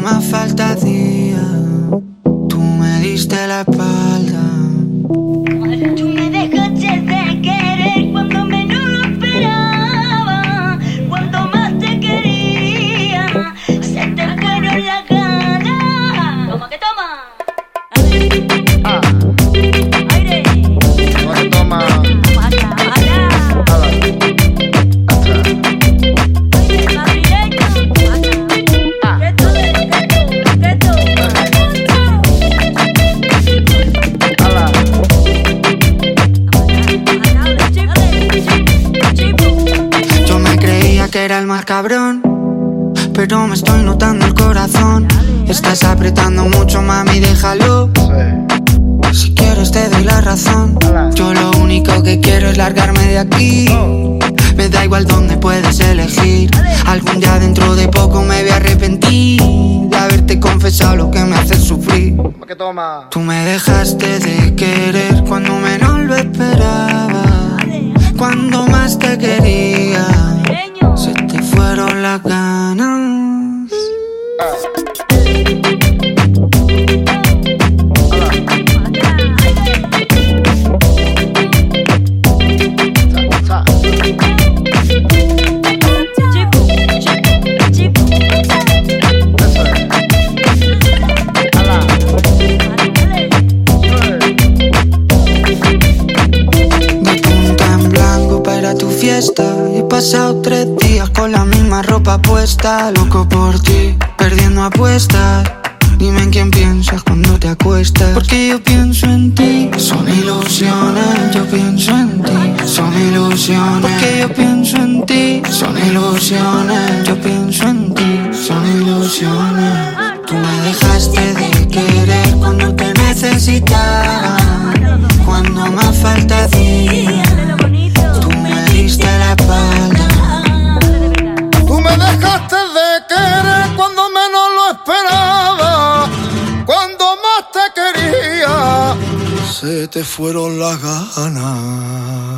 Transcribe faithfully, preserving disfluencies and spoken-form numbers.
más falta hacía, tú me diste la espalda. Tú me dejaste de querer cuando menos lo esperaba. Cuando más te quería, se te fueron las ganas. Toma que toma. Ah. Aire. Toma que toma. Baja, baja. Ala. Atrás. Aire, más directo. Ah. Que tú, que tú, que tú. Ala. Yo me creía que era el más cabrón, pero me estoy notando el corazón. Estás apretando mucho, mami, déjalo. Sí. Si quieres te doy la razón. Yo lo único que quiero es largarme de aquí. Me da igual dónde puedes elegir. Algún día dentro de poco me voy a arrepentir de haberte confesado lo que me hace sufrir. Toma que toma. Tú me dejaste de querer cuando menos lo esperaba. Cuando más te quería, se te fueron las ganas. Sa, sa. Eso es. Ala. De punta en blanco para tu fiesta. He pasado tres días con la misma ropa puesta. Loco por ti, perdiendo apuestas. Dime en quién piensas cuando te acuestas. Porque yo pienso en ti. Son ilusiones, yo pienso en ti. Son ilusiones. Porque yo pienso en ti. Son ilusiones, yo pienso en ti. Son ilusiones. Tú me dejaste de querer cuando te necesitaba. Cuando más falta hacía, tú me diste la espalda. Tú me dejaste de querer cuando menos lo esperaba. Cuando más te quería, se te fueron las ganas.